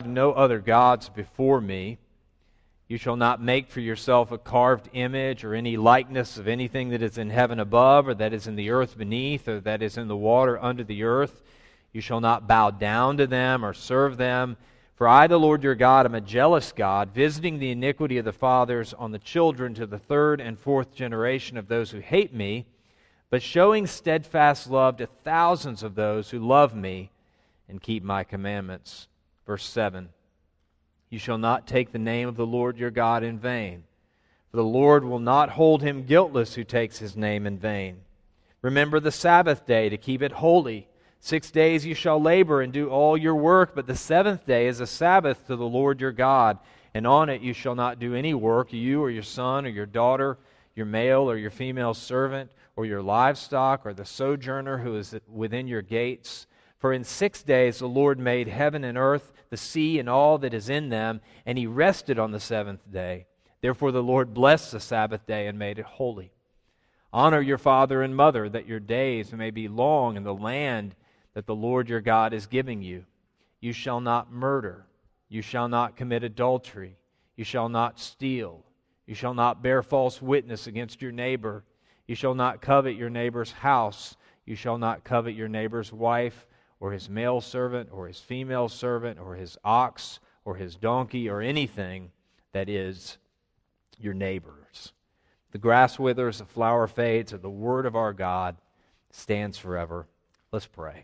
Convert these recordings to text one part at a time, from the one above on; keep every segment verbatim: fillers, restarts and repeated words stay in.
no other gods before me. You shall not make for yourself a carved image or any likeness of anything that is in heaven above, or that is in the earth beneath, or that is in the water under the earth. You shall not bow down to them or serve them. For I, the Lord your God, am a jealous God, visiting the iniquity of the fathers on the children to the third and fourth generation of those who hate me, but showing steadfast love to thousands of those who love me and keep my commandments. Verse seven, you shall not take the name of the Lord your God in vain, for the Lord will not hold him guiltless who takes his name in vain. Remember the Sabbath day to keep it holy. Six days you shall labor and do all your work, but the seventh day is a Sabbath to the Lord your God, and on it you shall not do any work, you or your son or your daughter, your male or your female servant, or your livestock, or the sojourner who is within your gates. For in six days the Lord made heaven and earth, the sea and all that is in them, and he rested on the seventh day. Therefore the Lord blessed the Sabbath day and made it holy. Honor your father and mother, that your days may be long in the land that the Lord your God is giving you. You shall not murder. You shall not commit adultery. You shall not steal. You shall not bear false witness against your neighbor. You shall not covet your neighbor's house. You shall not covet your neighbor's wife, or his male servant, or his female servant, or his ox, or his donkey, or anything that is your neighbor's. The grass withers, the flower fades, and the word of our God stands forever. Let's pray.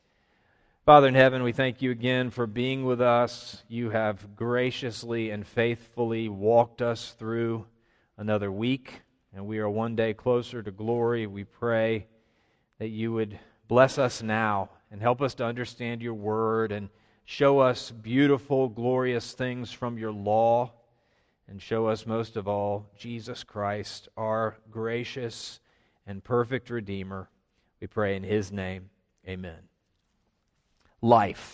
Father in heaven, we thank you again for being with us. You have graciously and faithfully walked us through another week, and we are one day closer to glory. We pray that you would bless us now and help us to understand your word and show us beautiful, glorious things from your law, and show us most of all Jesus Christ, our gracious and perfect Redeemer. We pray in his name. Amen. Life.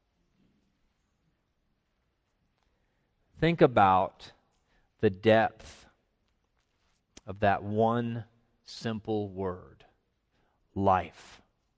Think about the depth of that one simple word, life.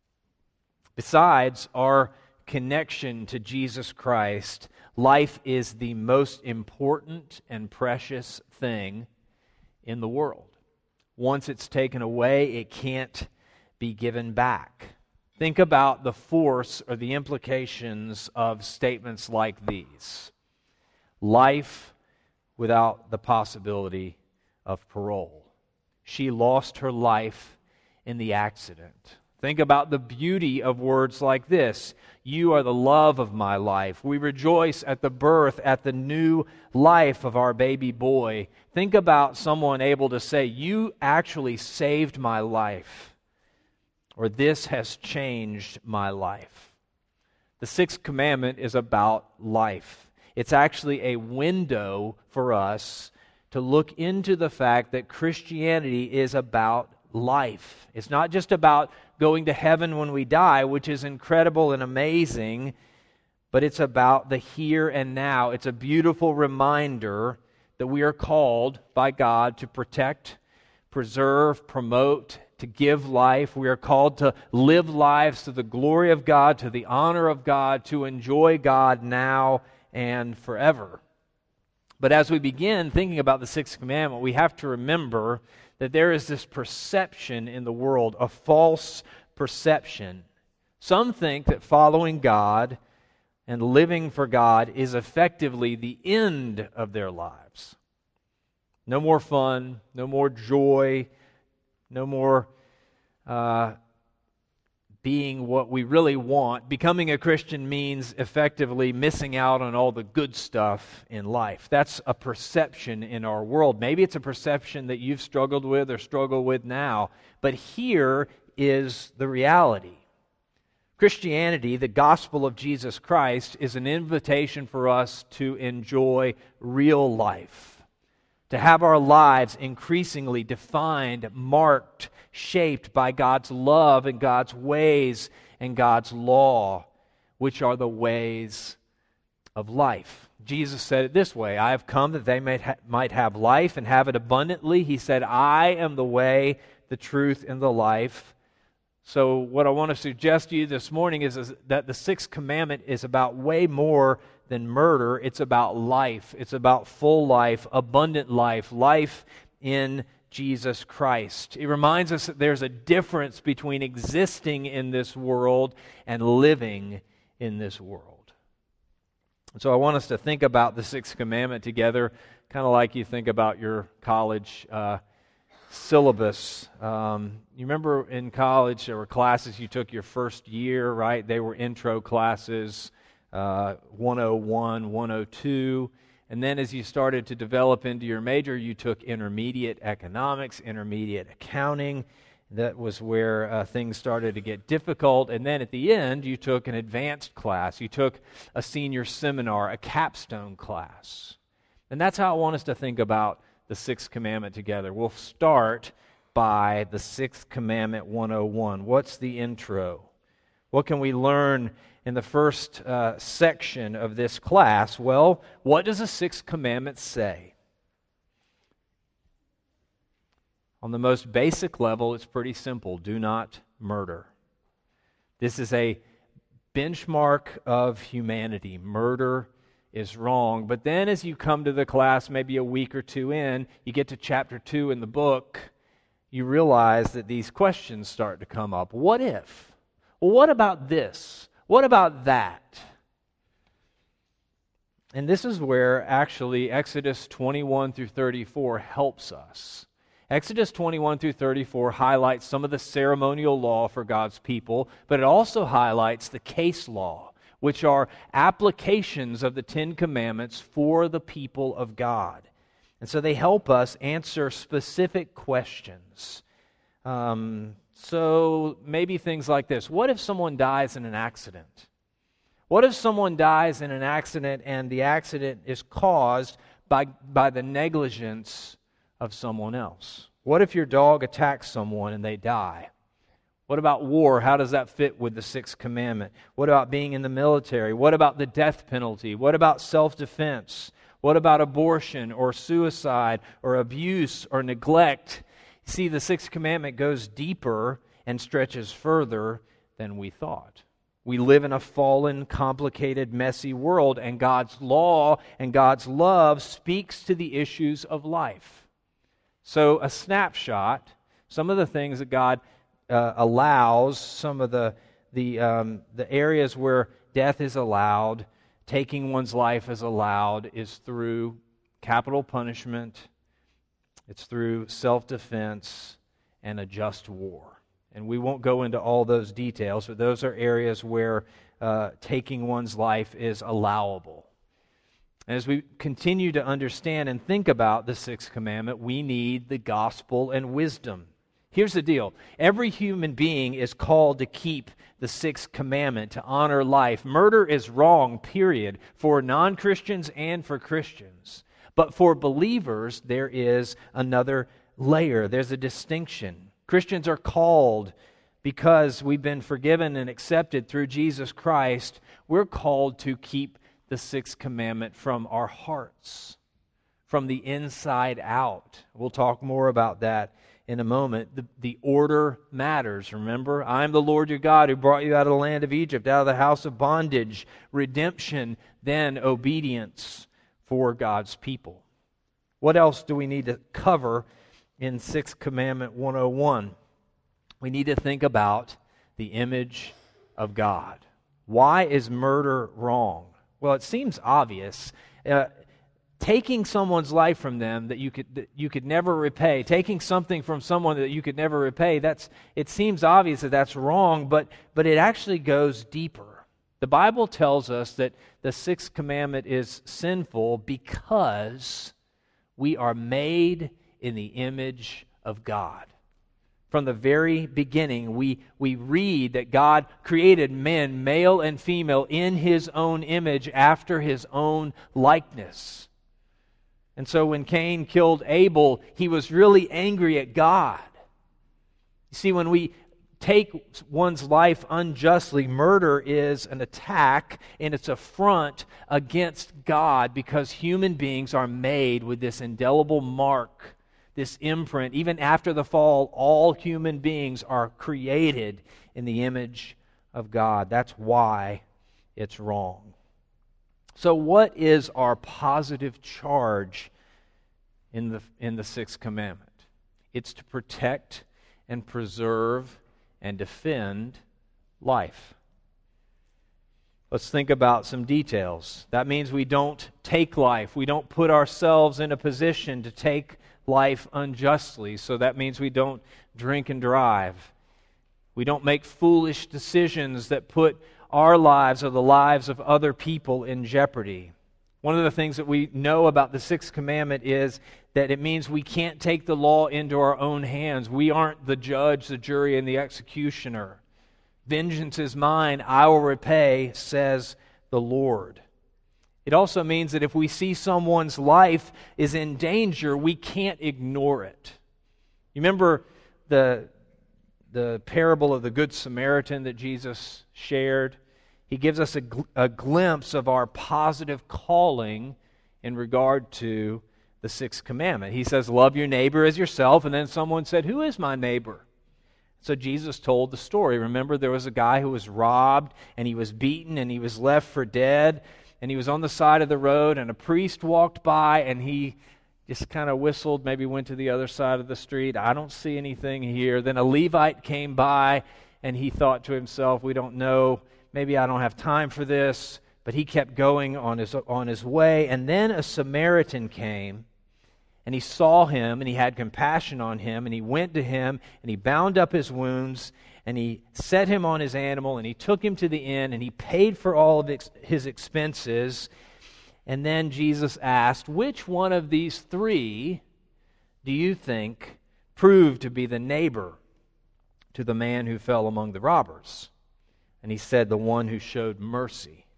Besides our connection to Jesus Christ, life is the most important and precious thing in the world. Once it's taken away, it can't be given back. Think about the force or the implications of statements like these. Life without the possibility of parole. She lost her life in the accident. Think about the beauty of words like this. You are the love of my life. We rejoice at the birth, at the new life of our baby boy. Think about someone able to say, you actually saved my life. Or this has changed my life. The sixth commandment is about life. It's actually a window for us to look into the fact that Christianity is about life. It's not just about going to heaven when we die, which is incredible and amazing, but it's about the here and now. It's a beautiful reminder that we are called by God to protect, preserve, promote, to give life. We are called to live lives to the glory of God, to the honor of God, to enjoy God now and forever. But as we begin thinking about the sixth commandment, we have to remember that there is this perception in the world, a false perception. Some think that following God and living for God is effectively the end of their lives. No more fun, no more joy, no more uh, being what we really want. Becoming a Christian means effectively missing out on all the good stuff in life. That's a perception in our world. Maybe it's a perception that you've struggled with or struggle with now, but here is the reality. Christianity, the gospel of Jesus Christ, is an invitation for us to enjoy real life, to have our lives increasingly defined, marked, shaped by God's love and God's ways and God's law, which are the ways of life. Jesus said it this way, I have come that they might, ha- might have life and have it abundantly. He said, I am the way, the truth, and the life. So what I want to suggest to you this morning is, is that the sixth commandment is about way more than murder. It's about life. It's about full life, abundant life, life in Jesus Christ. It reminds us that there's a difference between existing in this world and living in this world. And so I want us to think about the Sixth Commandment together, kind of like you think about your college uh, syllabus. Um, you remember in college there were classes you took your first year, right? They were intro classes, uh, one oh one, one oh two. And then as you started to develop into your major, you took intermediate economics, intermediate accounting. That was where uh, things started to get difficult. And then at the end, you took an advanced class. You took a senior seminar, a capstone class. And that's how I want us to think about the Sixth Commandment together. We'll start by the Sixth Commandment one oh one. What's the intro? What can we learn in the first uh, section of this class? Well, what does the Sixth Commandment say? On the most basic level, it's pretty simple. Do not murder. This is a benchmark of humanity. Murder is wrong. But then as you come to the class, maybe a week or two in, you get to chapter two in the book, you realize that these questions start to come up. What if? Well, what about this? What about that? And this is where actually Exodus twenty-one through thirty-four helps us. Exodus twenty-one through thirty-four highlights some of the ceremonial law for God's people, but it also highlights the case law, which are applications of the Ten Commandments for the people of God. And so they help us answer specific questions. Um, so maybe things like this. What if someone dies in an accident? What if someone dies in an accident and the accident is caused by, by the negligence of someone else? What if your dog attacks someone and they die? What about war? How does that fit with the Sixth Commandment? What about being in the military? What about the death penalty? What about self-defense? What about abortion or suicide or abuse or neglect? See, the Sixth Commandment goes deeper and stretches further than we thought. We live in a fallen, complicated, messy world, and God's law and God's love speaks to the issues of life. So a snapshot, some of the things that God uh, allows, some of the the um, the areas where death is allowed, taking one's life is allowed, is through capital punishment, it's through self-defense, and a just war. And we won't go into all those details, but those are areas where uh, taking one's life is allowable. And as we continue to understand and think about the Sixth Commandment, we need the gospel and wisdom. Here's the deal. Every human being is called to keep the Sixth Commandment, to honor life. Murder is wrong, period, for non-Christians and for Christians. But for believers, there is another layer. There's a distinction. Christians are called, because we've been forgiven and accepted through Jesus Christ, we're called to keep the Sixth Commandment from our hearts, from the inside out. We'll talk more about that in a moment. The, the order matters, remember? I am the Lord your God who brought you out of the land of Egypt, out of the house of bondage. Redemption, then obedience for God's people. What else do we need to cover in Sixth Commandment one oh one? We need to think about the image of God. Why is murder wrong? Well, it seems obvious. Uh, taking someone's life from them that you could that you could never repay, taking something from someone that you could never repay, that's it seems obvious that that's wrong, but but it actually goes deeper. The Bible tells us that the Sixth Commandment is sinful because we are made in the image of God. From the very beginning, we, we read that God created men, male and female, in His own image, after His own likeness. And so when Cain killed Abel, he was really angry at God. You see, when we take one's life unjustly, murder is an attack and it's affront against God, because human beings are made with this indelible mark, this imprint. Even after the fall, all human beings are created in the image of God. That's why it's wrong. So what is our positive charge in the, in the sixth commandment? It's to protect and preserve and defend life. Let's think about some details. That means we don't take life. We don't put ourselves in a position to take life unjustly. So that means we don't drink and drive. We don't make foolish decisions that put our lives or the lives of other people in jeopardy. One of the things that we know about the sixth commandment is that it means we can't take the law into our own hands. We aren't the judge, the jury, and the executioner. Vengeance is mine, I will repay, says the Lord. It also means that if we see someone's life is in danger, we can't ignore it. You remember the, the parable of the Good Samaritan that Jesus shared? He gives us a, gl- a glimpse of our positive calling in regard to the sixth commandment. He says, love your neighbor as yourself, and then someone said, who is my neighbor? So Jesus told the story. Remember, there was a guy who was robbed, and he was beaten, and he was left for dead, and he was on the side of the road, and a priest walked by, and he just kind of whistled, maybe went to the other side of the street. I don't see anything here. Then a Levite came by, and he thought to himself, we don't know, maybe I don't have time for this, but he kept going on his, on his way, and then a Samaritan came, and he saw him, and he had compassion on him, and he went to him, and he bound up his wounds, and he set him on his animal, and he took him to the inn, and he paid for all of his expenses. And then Jesus asked, which one of these three do you think proved to be the neighbor to the man who fell among the robbers? And he said, the one who showed mercy.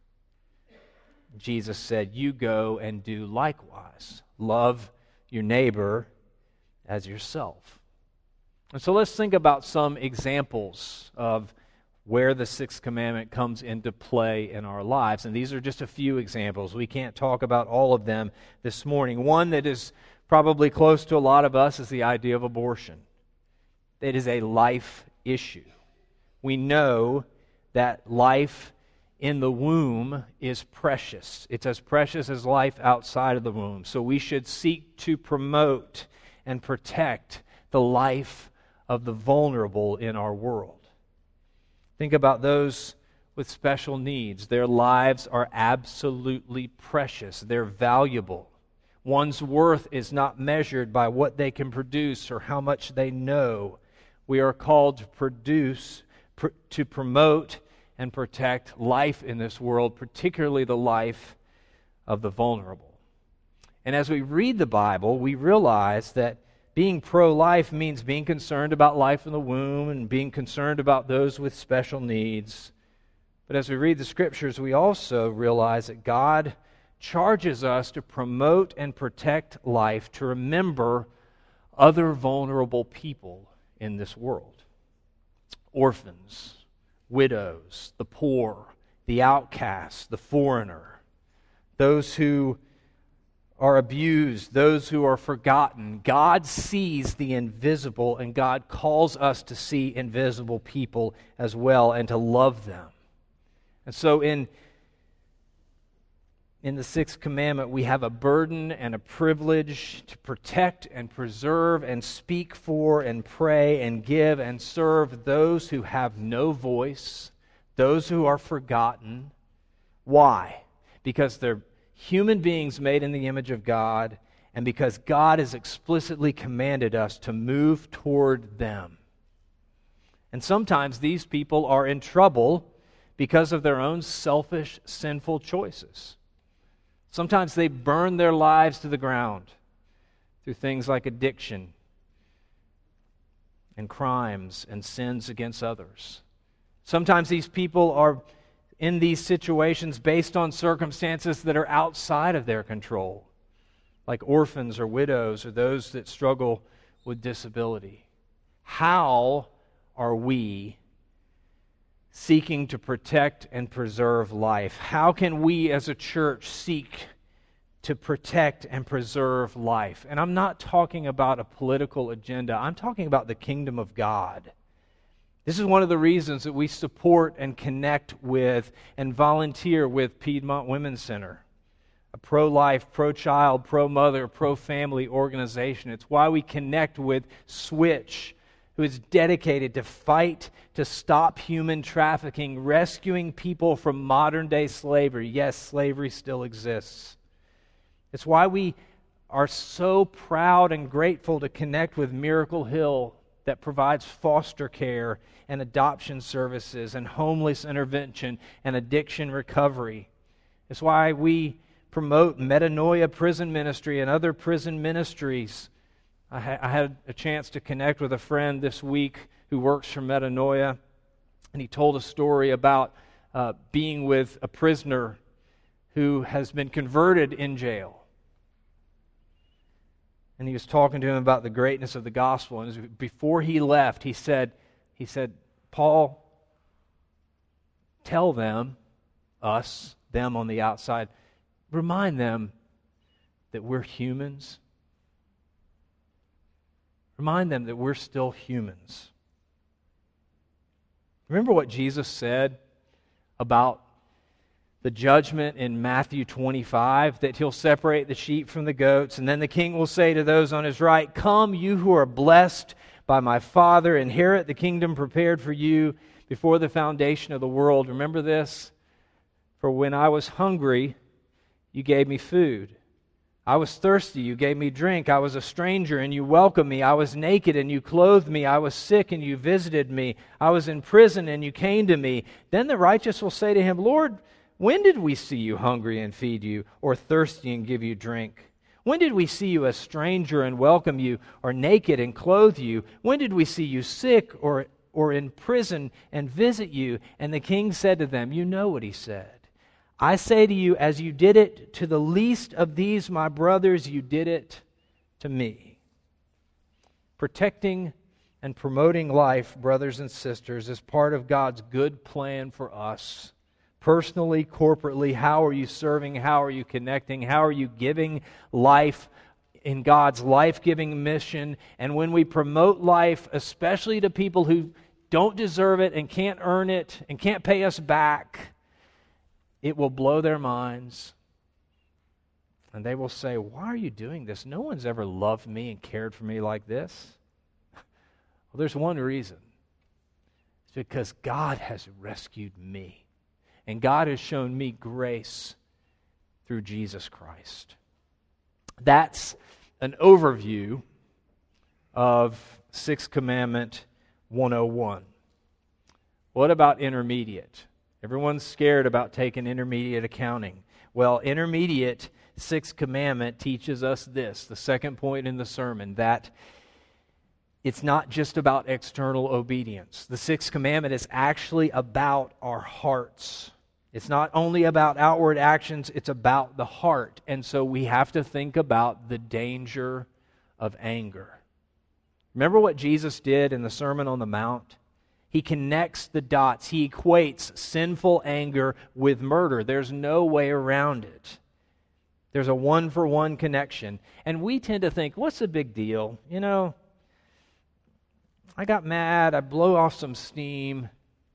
Jesus said, you go and do likewise. Love your neighbor as yourself. And so let's think about some examples of where the sixth commandment comes into play in our lives. And these are just a few examples. We can't talk about all of them this morning. One that is probably close to a lot of us is the idea of abortion. It is a life issue. We know that life in the womb is precious. It's as precious as life outside of the womb. So we should seek to promote and protect the life of the vulnerable in our world. Think about those with special needs. Their lives are absolutely precious. They're valuable. One's worth is not measured by what they can produce or how much they know. We are called to produce, pr- to promote, and protect life in this world, particularly the life of the vulnerable. And as we read the Bible, we realize that being pro-life means being concerned about life in the womb and being concerned about those with special needs. But as we read the Scriptures, we also realize that God charges us to promote and protect life, to remember other vulnerable people in this world. Orphans, widows, the poor, the outcast, the foreigner, those who are abused, those who are forgotten. God sees the invisible, and God calls us to see invisible people as well and to love them. And so in, in the sixth commandment, we have a burden and a privilege to protect and preserve and speak for and pray and give and serve those who have no voice, those who are forgotten. Why? Because they're human beings made in the image of God, and because God has explicitly commanded us to move toward them. And sometimes these people are in trouble because of their own selfish, sinful choices. Sometimes they burn their lives to the ground through things like addiction and crimes and sins against others. Sometimes these people are in these situations based on circumstances that are outside of their control, like orphans or widows or those that struggle with disability. How are we seeking to protect and preserve life? How can we as a church seek to protect and preserve life? And I'm not talking about a political agenda. I'm talking about the kingdom of God. This is one of the reasons that we support and connect with and volunteer with Piedmont Women's Center. a pro-life, pro-child, pro-mother, pro-family organization. It's why we connect with Switch, who is dedicated to fight to stop human trafficking, rescuing people from modern-day slavery. Yes, slavery still exists. It's why we are so proud and grateful to connect with Miracle Hill, that provides foster care and adoption services and homeless intervention and addiction recovery. It's why we promote Metanoia Prison Ministry and other prison ministries. I, ha- I had a chance to connect with a friend this week who works for Metanoia, and he told a story about uh, being with a prisoner who has been converted in jail. And he was talking to him about the greatness of the gospel. And before he left, he said, he said, Paul, tell them, us, them on the outside, remind them that we're humans. Remind them that we're still humans. Remember what Jesus said about the judgment in Matthew twenty-five, that he'll separate the sheep from the goats, and then the king will say to those on his right, "Come, you who are blessed by my Father, inherit the kingdom prepared for you before the foundation of the world." Remember this? For when I was hungry, you gave me food. I was thirsty, you gave me drink. I was a stranger, and you welcomed me. I was naked, and you clothed me. I was sick, and you visited me. I was in prison, and you came to me. Then the righteous will say to him, "Lord, when did we see you hungry and feed you, or thirsty and give you drink? When did we see you a stranger and welcome you, or naked and clothe you? When did we see you sick or, or in prison and visit you?" And the king said to them, you know what he said. "I say to you, as you did it to the least of these my brothers, you did it to me." Protecting and promoting life, brothers and sisters, is part of God's good plan for us. Personally, corporately, how are you serving? How are you connecting? How are you giving life in God's life-giving mission? And when we promote life, especially to people who don't deserve it and can't earn it and can't pay us back, it will blow their minds. And they will say, "Why are you doing this? No one's ever loved me and cared for me like this." Well, there's one reason. It's because God has rescued me. And God has shown me grace through Jesus Christ. That's an overview of Sixth Commandment one oh one. What about intermediate? Everyone's scared about taking intermediate accounting. Well, intermediate Sixth Commandment teaches us this, the second point in the sermon, that it's not just about external obedience. The Sixth Commandment is actually about our hearts. It's not only about outward actions, it's about the heart. And so we have to think about the danger of anger. Remember what Jesus did in the Sermon on the Mount? He connects the dots. He equates sinful anger with murder. There's no way around it. There's a one-for-one connection. And we tend to think, what's the big deal? You know, I got mad, I blew off some steam.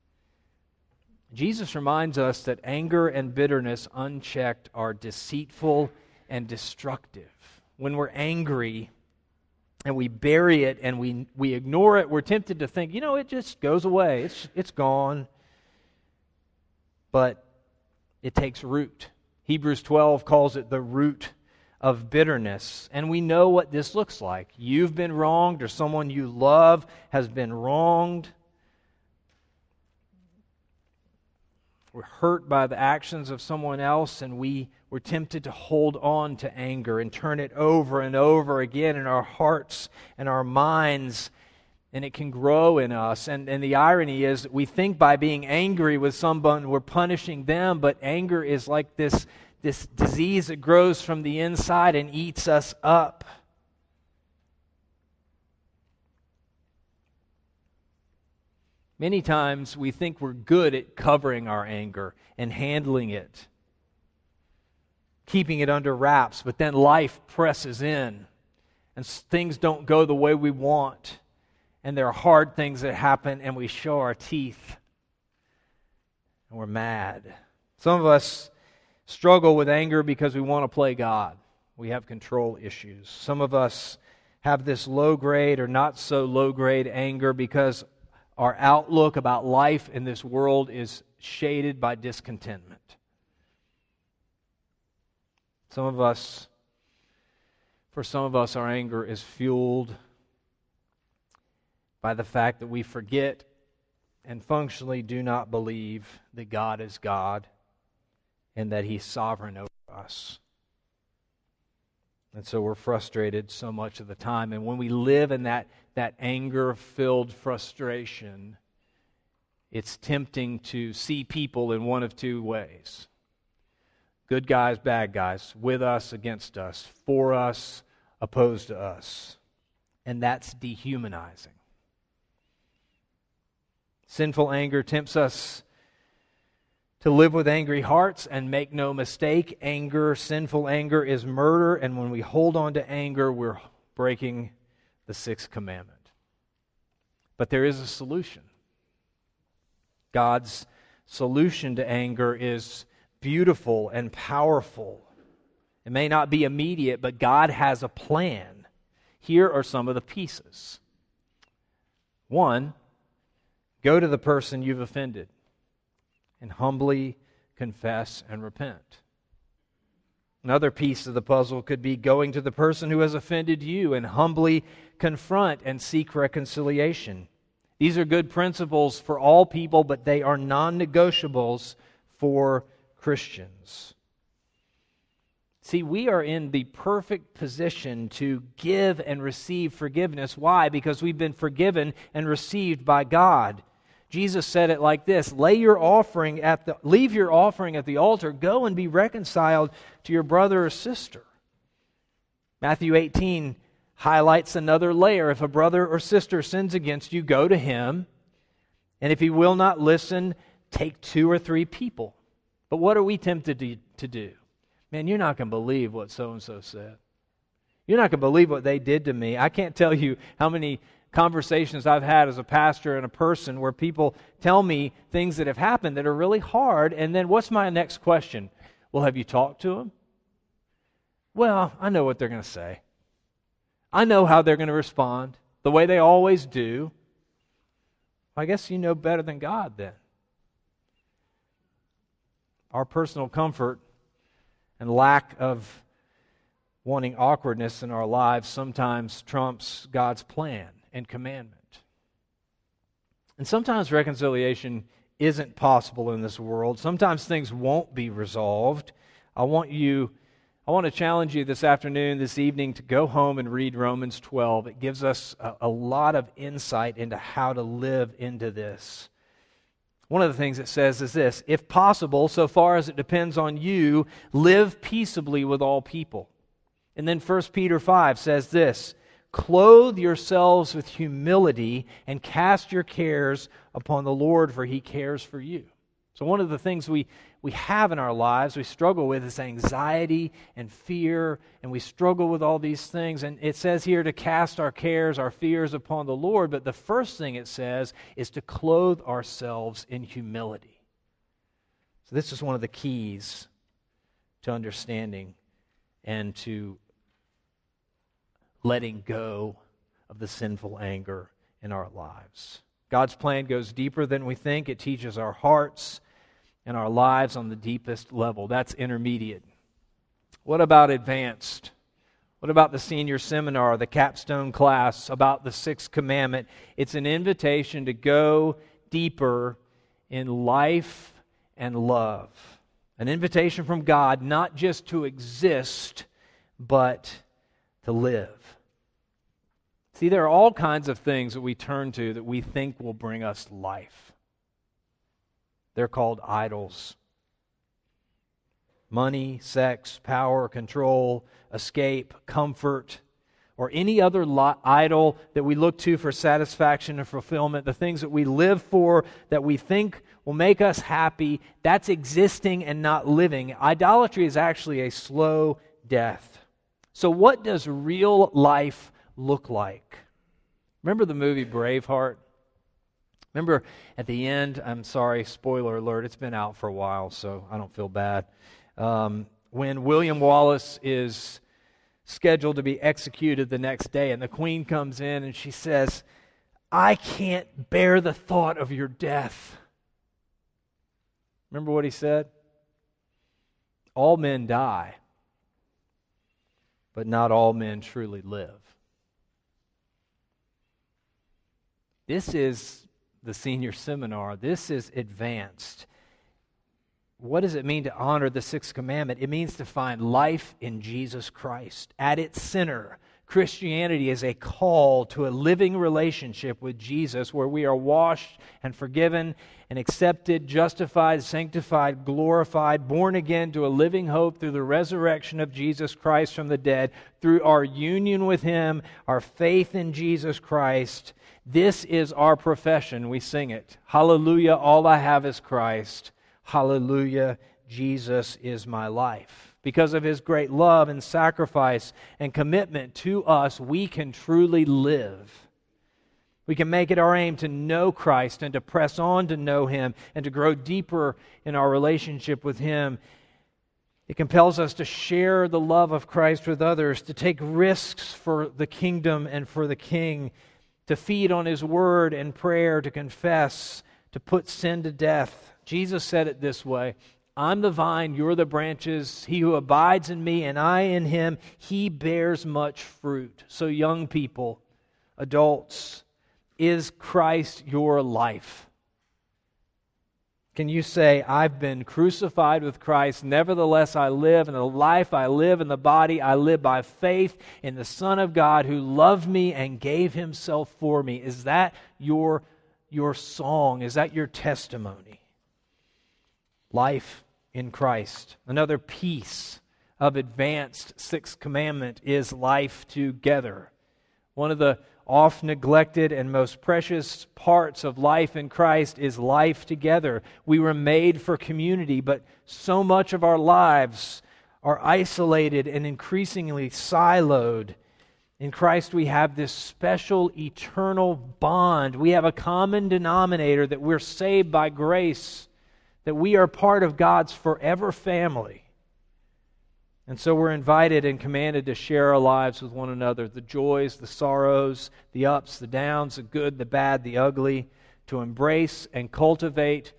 Jesus reminds us that anger and bitterness unchecked are deceitful and destructive. When we're angry and we bury it and we, we ignore it, we're tempted to think, you know, it just goes away. It's, it's gone. But it takes root. Hebrews twelve calls it the root of bitterness. And we know what this looks like. You've been wronged, or someone you love has been wronged. We're hurt by the actions of someone else, and we were tempted to hold on to anger and turn it over and over again in our hearts and our minds, and it can grow in us. And, and the irony is that we think by being angry with someone, we're punishing them, but anger is like this, this disease that grows from the inside and eats us up. Many times we think we're good at covering our anger and handling it, keeping it under wraps, but then life presses in and things don't go the way we want, and there are hard things that happen and we show our teeth and we're mad. Some of us struggle with anger because we want to play God. We have control issues. Some of us have this low grade or not so low grade anger because our outlook about life in this world is shaded by discontentment. Some of us, for some of us, our anger is fueled by the fact that we forget and functionally do not believe that God is God and that He's sovereign over us. And so we're frustrated so much of the time. And when we live in that, that anger-filled frustration, it's tempting to see people in one of two ways. Good guys, bad guys, with us, against us, for us, opposed to us. And that's dehumanizing. Sinful anger tempts us to live with angry hearts, and make no mistake, anger, sinful anger is murder, and when we hold on to anger, we're breaking the sixth commandment. But there is a solution. God's solution to anger is beautiful and powerful. It may not be immediate, but God has a plan. Here are some of the pieces. One, go to the person you've offended and humbly confess and repent. Another piece of the puzzle could be going to the person who has offended you and humbly confront and seek reconciliation. These are good principles for all people, but they are non-negotiables for Christians. See, we are in the perfect position to give and receive forgiveness. Why? Because we've been forgiven and received by God. Jesus said it like this: Lay your offering at the, leave your offering at the altar, go and be reconciled to your brother or sister. Matthew eighteen highlights another layer. If a brother or sister sins against you, go to him, and if he will not listen, take two or three people. But what are we tempted to, to do? Man, you're not going to believe what so-and-so said. You're not going to believe what they did to me. I can't tell you how many conversations I've had as a pastor and a person where people tell me things that have happened that are really hard, and then what's my next question? Well, have you talked to them? Well, I know what they're going to say. I know how they're going to respond, the way they always do. I guess you know better than God then. Our personal comfort and lack of wanting awkwardness in our lives sometimes trumps God's plan and commandment. And sometimes reconciliation isn't possible in this world. Sometimes things won't be resolved. I want you, I want to challenge you this afternoon, this evening, to go home and read Romans twelve. It gives us a, a lot of insight into how to live into this. One of the things it says is this: if possible, so far as it depends on you, live peaceably with all people. And then First Peter five says this: clothe yourselves with humility and cast your cares upon the Lord, for He cares for you. So one of the things we, we have in our lives, we struggle with, is anxiety and fear, and we struggle with all these things. And it says here to cast our cares, our fears upon the Lord, but the first thing it says is to clothe ourselves in humility. So this is one of the keys to understanding and to letting go of the sinful anger in our lives. God's plan goes deeper than we think. It teaches our hearts and our lives on the deepest level. That's intermediate. What about advanced? What about the senior seminar, the capstone class, about the sixth commandment? It's an invitation to go deeper in life and love. An invitation from God not just to exist, but to live. See, there are all kinds of things that we turn to that we think will bring us life. They're called idols. Money, sex, power, control, escape, comfort, or any other li- idol that we look to for satisfaction and fulfillment, the things that we live for, that we think will make us happy, that's existing and not living. Idolatry is actually a slow death. So what does real life look like? Remember the movie Braveheart? Remember at the end, I'm sorry, spoiler alert, it's been out for a while, so I don't feel bad. Um, when William Wallace is scheduled to be executed the next day, and the Queen comes in and she says, "I can't bear the thought of your death." Remember what he said? All men die, but not all men truly live. This is the senior seminar. This is advanced. What does it mean to honor the sixth commandment? It means to find life in Jesus Christ. At its center, Christianity is a call to a living relationship with Jesus where we are washed and forgiven and accepted, justified, sanctified, glorified, born again to a living hope through the resurrection of Jesus Christ from the dead, through our union with Him, our faith in Jesus Christ. This is our profession. We sing it. Hallelujah, all I have is Christ. Hallelujah, Jesus is my life. Because of His great love and sacrifice and commitment to us, we can truly live. We can make it our aim to know Christ and to press on to know Him and to grow deeper in our relationship with Him. It compels us to share the love of Christ with others, to take risks for the kingdom and for the King, to feed on His word and prayer, to confess, to put sin to death. Jesus said it this way, "I'm the vine, you're the branches. He who abides in me and I in him, he bears much fruit." So young people, adults, is Christ your life? Can you say, "I've been crucified with Christ, nevertheless I live, and the life I live in the body, I live by faith in the Son of God who loved me and gave Himself for me"? Is that your, your song? Is that your testimony? Life in Christ. Another piece of advanced sixth commandment is life together. One of the oft-neglected and most precious parts of life in Christ is life together. We were made for community, but so much of our lives are isolated and increasingly siloed. In Christ we have this special eternal bond. We have a common denominator that we're saved by grace, that we are part of God's forever family. And so we're invited and commanded to share our lives with one another, the joys, the sorrows, the ups, the downs, the good, the bad, the ugly, to embrace and cultivate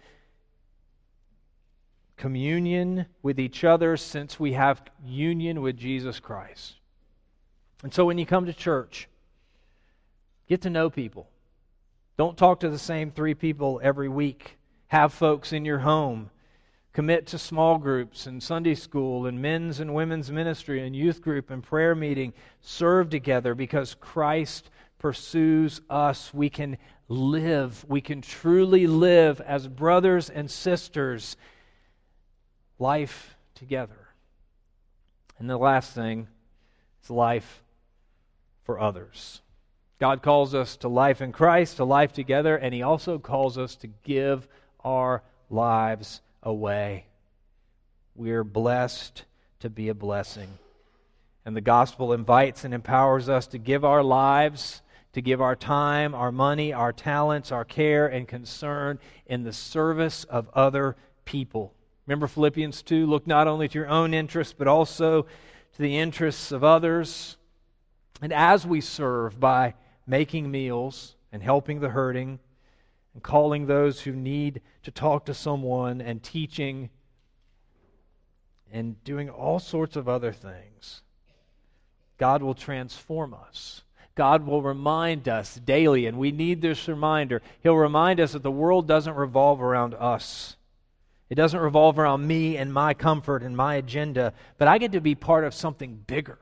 communion with each other since we have union with Jesus Christ. And so when you come to church, get to know people. Don't talk to the same three people every week. Have folks in your home. Commit to small groups and Sunday school and men's and women's ministry and youth group and prayer meeting. Serve together because Christ pursues us. We can live. We can truly live as brothers and sisters. Life together. And the last thing is life for others. God calls us to life in Christ, to life together, and He also calls us to give our lives away. We're blessed to be a blessing. And the gospel invites and empowers us to give our lives, to give our time, our money, our talents, our care and concern in the service of other people. Remember Philippians two, look not only to your own interests, but also to the interests of others. And as we serve by making meals and helping the hurting, and calling those who need to talk to someone, and teaching, and doing all sorts of other things, God will transform us. God will remind us daily, and we need this reminder. He'll remind us that the world doesn't revolve around us. It doesn't revolve around me and my comfort and my agenda, but I get to be part of something bigger.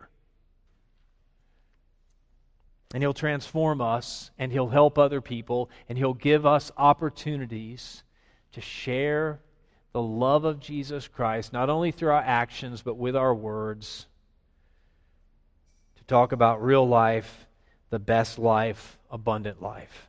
And He'll transform us, and He'll help other people, and He'll give us opportunities to share the love of Jesus Christ, not only through our actions, but with our words, to talk about real life, the best life, abundant life.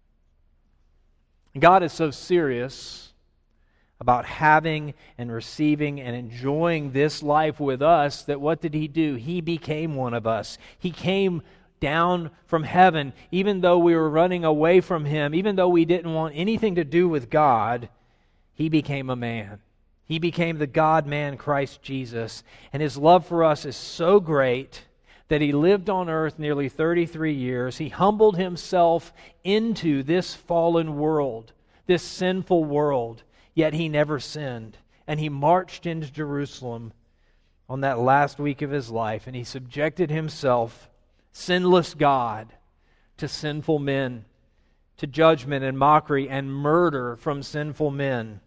And God is so serious about having and receiving and enjoying this life with us that what did He do? He became one of us. He came down from heaven, even though we were running away from Him, even though we didn't want anything to do with God. He became a man. He became the God-man Christ Jesus, and His love for us is so great that He lived on earth nearly thirty-three years. He humbled Himself into this fallen world, this sinful world, yet He never sinned. And He marched into Jerusalem on that last week of His life, and He subjected Himself, sinless God, to sinful men, to judgment and mockery and murder from sinful men.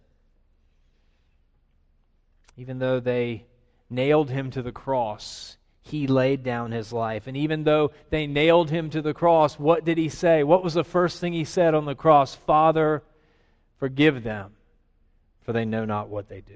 Even though they nailed Him to the cross, He laid down His life. And even though they nailed Him to the cross, what did He say? What was the first thing He said on the cross? Father, forgive them, for they know not what they do.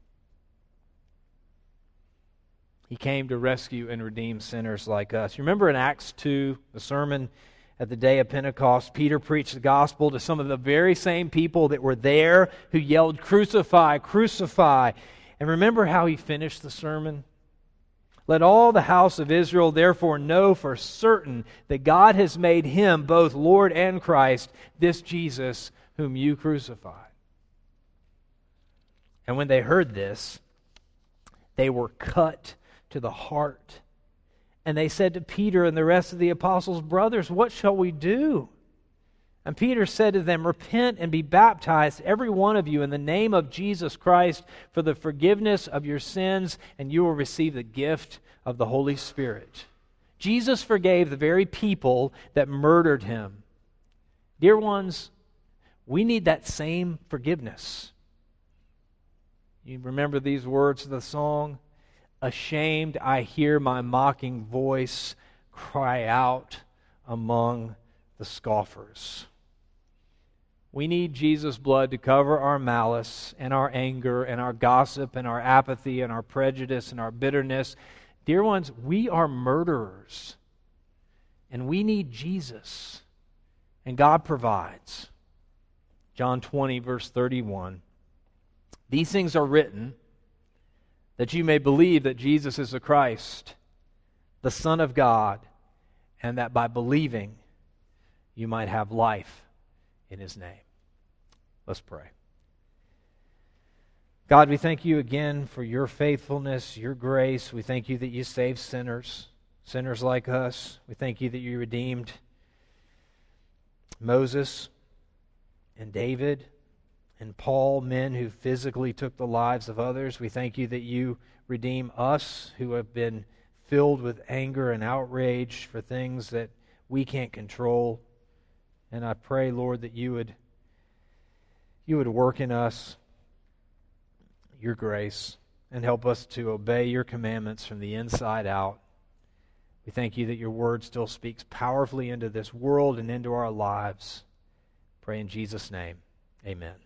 He came to rescue and redeem sinners like us. You remember in Acts two, the sermon at the day of Pentecost, Peter preached the gospel to some of the very same people that were there who yelled, "Crucify, crucify." And remember how he finished the sermon? Let all the house of Israel therefore know for certain that God has made Him both Lord and Christ, this Jesus whom you crucified. And when they heard this, they were cut to the heart. And they said to Peter and the rest of the apostles, "Brothers, what shall we do?" And Peter said to them, "Repent and be baptized, every one of you, in the name of Jesus Christ for the forgiveness of your sins, and you will receive the gift of the Holy Spirit." Jesus forgave the very people that murdered Him. Dear ones, we need that same forgiveness. You remember these words of the song? "Ashamed, I hear my mocking voice cry out among the scoffers." We need Jesus' blood to cover our malice and our anger and our gossip and our apathy and our prejudice and our bitterness. Dear ones, we are murderers, and we need Jesus, and God provides. John twenty, verse thirty-one. "These things are written that you may believe that Jesus is the Christ, the Son of God, and that by believing you might have life in His name." Let's pray. God, we thank You again for Your faithfulness, Your grace. We thank You that You save sinners, sinners like us. We thank You that You redeemed Moses and David and Paul, men who physically took the lives of others. We thank You that You redeem us who have been filled with anger and outrage for things that we can't control. And I pray, Lord, that You would You would work in us Your grace and help us to obey Your commandments from the inside out. We thank You that Your word still speaks powerfully into this world and into our lives. Pray in Jesus' name. Amen.